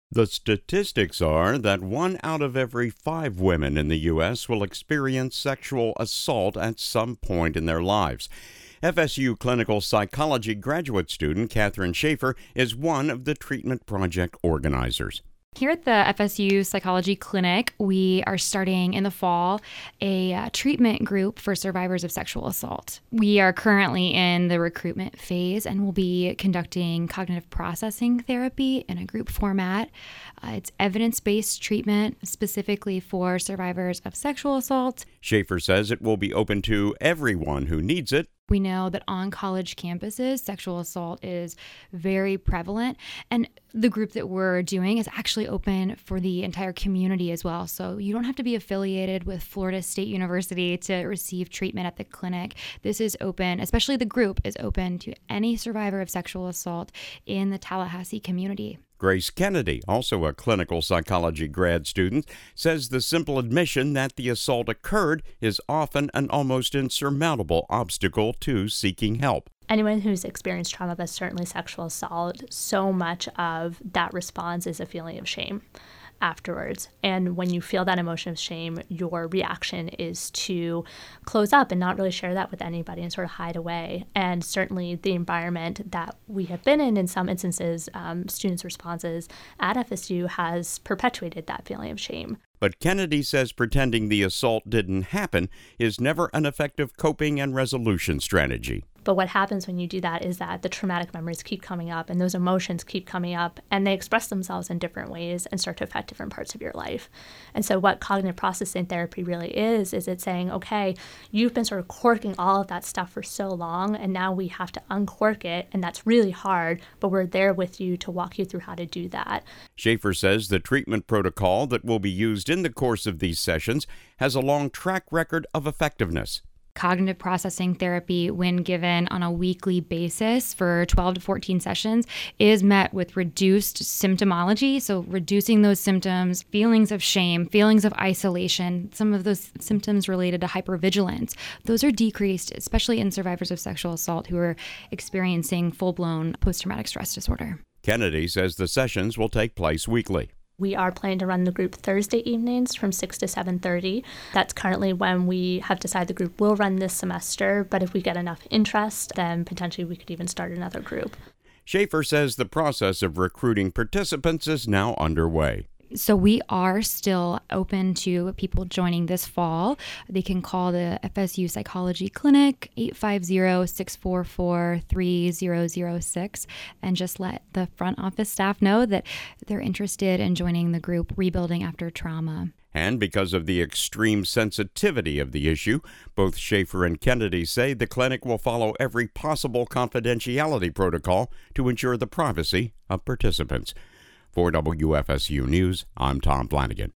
The statistics are that 1 out of every 5 women in the U.S. will experience sexual assault at some point in their lives. FSU clinical psychology graduate student Catherine Schaefer is one of the treatment project organizers. Here at the FSU Psychology Clinic, we are starting in the fall a treatment group for survivors of sexual assault. We are currently in the recruitment phase and will be conducting cognitive processing therapy in a group format. It's evidence-based treatment specifically for survivors of sexual assault. Schaefer says it will be open to everyone who needs it. We know that on college campuses, sexual assault is very prevalent, and the group that we're doing is actually open for the entire community as well. So you don't have to be affiliated with Florida State University to receive treatment at the clinic. This is open, especially the group is open to any survivor of sexual assault in the Tallahassee community. Grace Kennedy, also a clinical psychology grad student, says the simple admission that the assault occurred is often an almost insurmountable obstacle to seeking help. Anyone who's experienced trauma, but certainly sexual assault, so much of that response is a feeling of shame afterwards. And when you feel that emotion of shame, your reaction is to close up and not really share that with anybody and sort of hide away. And certainly the environment that we have been in some instances, students' responses at FSU has perpetuated that feeling of shame. But Kennedy says pretending the assault didn't happen is never an effective coping and resolution strategy. But what happens when you do that is that the traumatic memories keep coming up and those emotions keep coming up and they express themselves in different ways and start to affect different parts of your life. And so what cognitive processing therapy really is it's saying, okay, you've been sort of corking all of that stuff for so long and now we have to uncork it, and that's really hard, but we're there with you to walk you through how to do that. Schaefer says the treatment protocol that will be used in the course of these sessions has a long track record of effectiveness. Cognitive processing therapy, when given on a weekly basis for 12 to 14 sessions, is met with reduced symptomology. So reducing those symptoms, feelings of shame, feelings of isolation, some of those symptoms related to hypervigilance, those are decreased, especially in survivors of sexual assault who are experiencing full-blown post-traumatic stress disorder. Kennedy says the sessions will take place weekly. We are planning to run the group Thursday evenings from 6 to 7:30. That's currently when we have decided the group will run this semester, but if we get enough interest, then potentially we could even start another group. Schaefer says the process of recruiting participants is now underway. So we are still open to people joining this fall. They can call the FSU Psychology Clinic 850-644-3006 and just let the front office staff know that they're interested in joining the group Rebuilding After Trauma. And because of the extreme sensitivity of the issue, both Schaefer and Kennedy say the clinic will follow every possible confidentiality protocol to ensure the privacy of participants. For WFSU News, I'm Tom Flanagan.